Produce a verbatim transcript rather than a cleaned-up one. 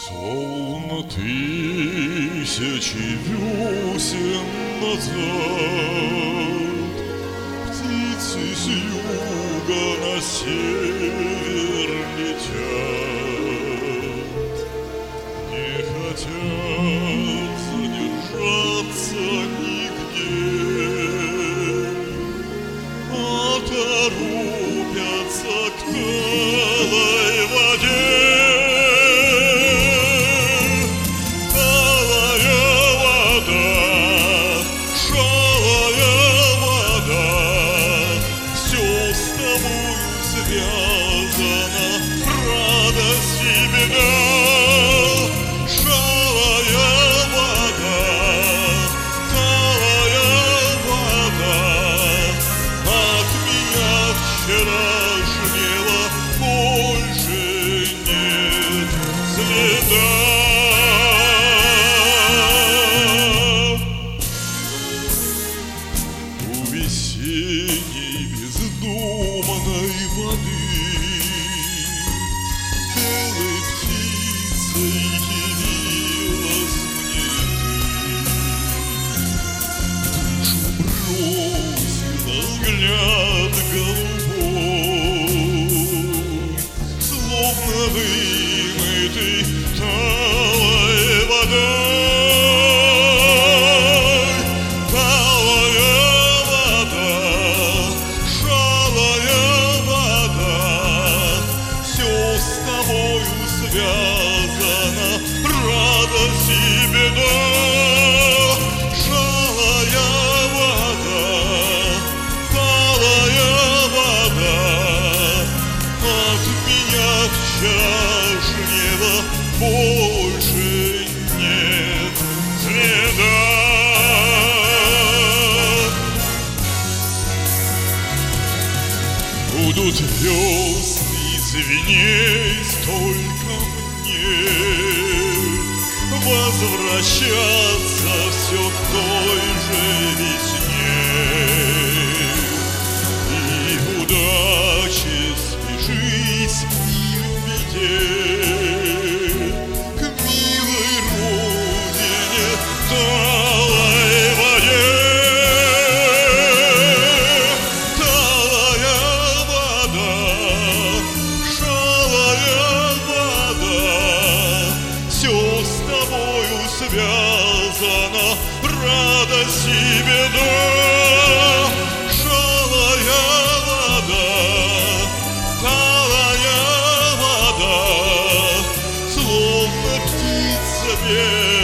Словно тысячи весен назад птицы с юга на север летят, не хотят задержаться нигде, а торопятся к талой воде. Связана радость и беда, шалая вода, талая вода, от меня вчерашнего больше нет следа. У весенней бездумной воды белой птицей явилась мне ты, в душу бросила взгляд голубой, словно вымытый талой водой. Связана радость и беда, шалая вода, талая вода, от меня вчерашнего больше нет следа. Будут весны звенеть только возвращаться все к той же весне, и удачи спешить и в беде к милой родине, талой воде. Талая вода, шалая вода, все с тобою связана радость и беда, шалая вода, талая вода, словно птица белая.